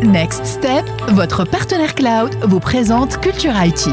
Next Step, votre partenaire cloud, vous présente Culture IT.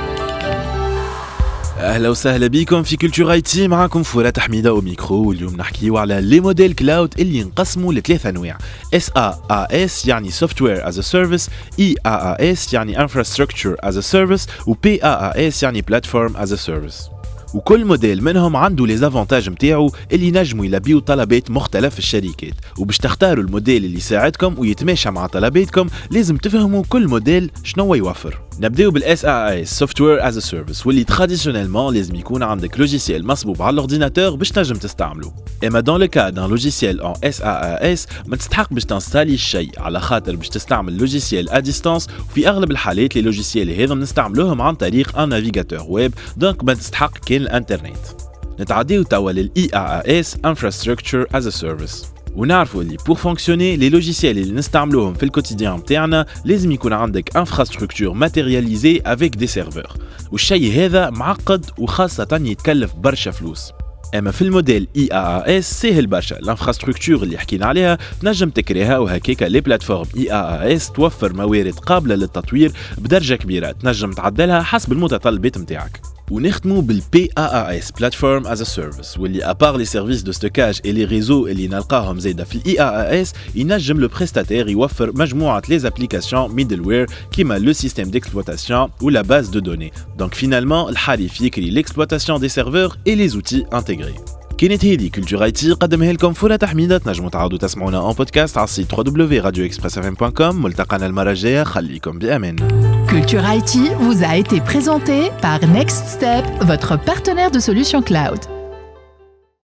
اهلا وسهلا بكم في كولتور اي تي. معكم فؤاد حميده وميكرو، واليوم نحكيو على لي موديل كلاود اللي ينقسموا لثلاث انواع: SaaS يعني Software as a Service، EaaS يعني Infrastructure as a Service، و PaaS يعني Platform as a Service. وكل موديل منهم عنده لي زافونتاج متاعو اللي نجموا يلبيو طلبات مختلف الشركات، وباش تختاروا الموديل اللي يساعدكم ويتماشى مع طلباتكم لازم تفهموا كل موديل شنو يوفر. نبداو بالاس اي اس Software as a Service، واللي تراديسيونيلمون لازم يكون عندك لوجيسيال مصبوب على الاورديناتور باش تنجم تستعمله. اما دون لو كا دان لوجيسيال ان SaaS ما تستحق باش تنستالي الشيء، على خاطر باش تستعمل لوجيسيال ا ديستانس، وفي اغلب الحالات لي لوجيسيال هذا نستعملوهم عن طريق ان نافيغاتور ويب، دونك ما تستحق كان الانترنت. نتعديو توا للاي اس Infrastructure as a Service، ونعرفوا اللي بور فونكسيوني لي لوجيسيال اللي نستعملوهم في الكوتيديان متاعنا لازم يكون عندك انفراستركتور ماتيرياليزي افيك دي سيرفور، والشيء هذا معقد وخاصة يتكلف برشا فلوس. اما في الموديل EaaS سهل برشا، الانفراستركتور اللي حكينا عليها تنجم تكريها، وهكاكا لي بلاتفورم EaaS توفر موارد قابلة للتطوير بدرجة كبيرة، تنجم تعدلها حسب المتطلبات متاعك. ونختمو بالPaaS Platform as a Service، واللي ابار لي سيرفيس دو ستوكاج اي لي ريزو اللي نلقاهم زايده في الEaaS، ينجم لو بريستاتير يوفر مجموعه لي زابليكاسيون ميدلوير كيما لو سيستيم ديكسبلوطاسيون ولا باز دو دوني. دونك فينالمون الحريف يكري ليكسبلوطاسيون دي سيرفور اي لي زوتي انتيغري. كانت هذه كولتور اي تي قدمها لكم فؤاد حميده. تنجموا تعاودوا تسمعونا ان بودكاست على السيت www.radioexpressfm.com. ملتقانا المره الجايه، خليكم بامان. Culture IT vous a été présenté par Next Step, votre partenaire de solutions cloud.